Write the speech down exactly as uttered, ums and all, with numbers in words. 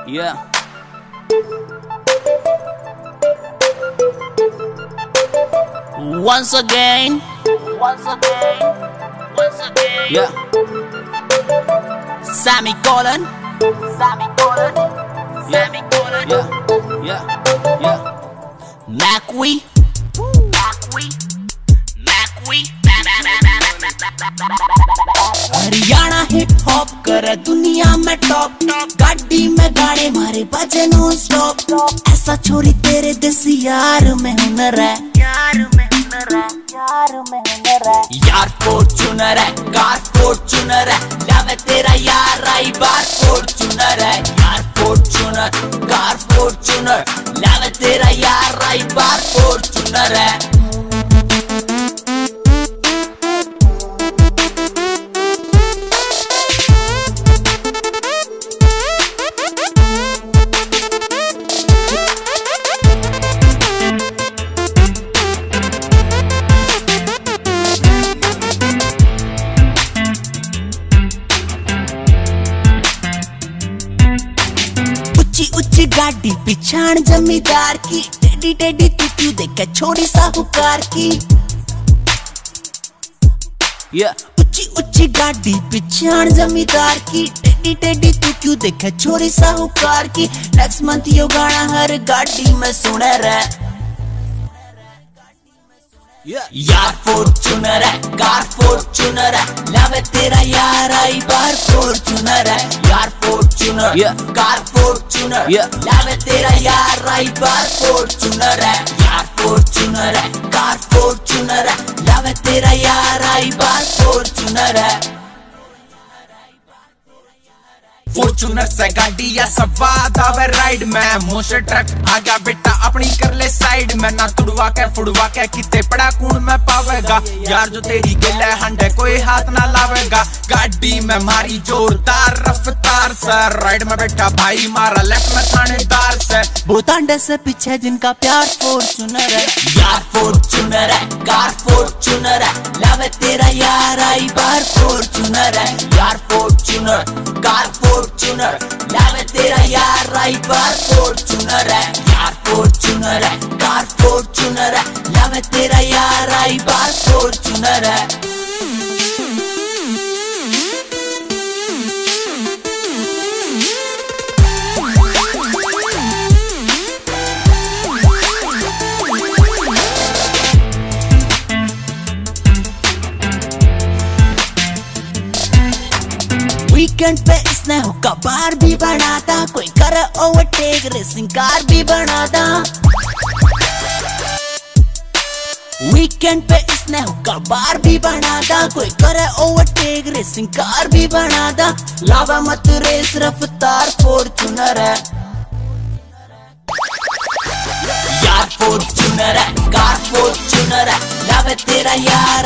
Yeah. Once again, once again, once again. Yeah. Sammy Colon, Sammy Colon, Sammy Colon. Yeah, yeah, yeah. Macwee, Macwee, Macwee. Haryana hip hop करे दुनिया में top, गाड़ी में गाने मारे बजे नॉन स्टॉप। ऐसा छोरी तेरे देसी यार में हुनर है, यार में हुनर है, यार में हुनर है। यार फॉर्च्यूनर है, कार फॉर्च्यूनर है, लावे तेरा यार आई बार फॉर्च्यूनर है। यार फॉर्च्यूनर, कार फॉर्च्यूनर, लावे तेरा यार आई बार फॉर्च्यूनर है। उच्ची गाड़ी पिछाड़ जमींदार की, टेडी टेडी तू क्यों देखे छोरी साहूकार की। yeah. उच्ची उच्ची गाड़ी पिछाड़ जमींदार की, टेडी टेडी तू क्यों देखे छोरी साहूकार की। नेक्स्ट मंथ यो गाना हर गाड़ी में सुने रे। yeah. यार फॉर्च्यूनर है, कार फॉर्च्यूनर है, लावे तेरा यार आई बार फॉर्च्यूनर है। यार Fortuner, yeah. Car Fortuner, yeah. लावे तेरा यार आई बार फॉर्च्यूनर है। यार फॉर्च्यूनर है, कार फॉर्च्यूनर है, लावे तेरा यार आई बार फॉर्च्यूनर है। फॉर्च्यूनर से गाड़ी या सवाद आवे राइड में, मोशे ट्रक आ गया बेटा अपनी कर ले साइड में। ना तुड़वा के फुड़वा के किते पड़ा कूड़ में पावेगा, यार जो तेरी गिल है हंडे कोई हाथ ना लावेगा। गाड़ी में मारी जोरदार रफ्तार से, राइड में बैठा भाई मारा लेफ्ट में थानेदार से। भूतांडे से पीछे जिनका प्यार फॉर्च्यूनर है। यार फॉर्च्यूनर है, कार फॉर्च्यूनर है, लावे तेरा यार आई बार फॉर्च्यूनर है। यार फॉर्च्यूनर, कार फॉर्च्यूनर, लावे तेरा यार आई बार फॉर्च्यूनर है। यार फॉर्च्यूनर है, कार फॉर्च्यूनर है, लावे तेरा यार आई बार फॉर्च्यूनर है। वीकेंड पे इसने हुक्का बार भी बनाता, कोई करे ओवरटेक रेसिंग कार भी बनाता। वीकेंड पे इसने हुक्का बार भी बनाता, कोई करे ओवरटेक रेसिंग कार भी बनाता। लावा मत रेस रफ्तार फॉर्च्यूनर है। यार फॉर्च्यूनर है, कार फॉर्च्यूनर है, लावे तेरा यार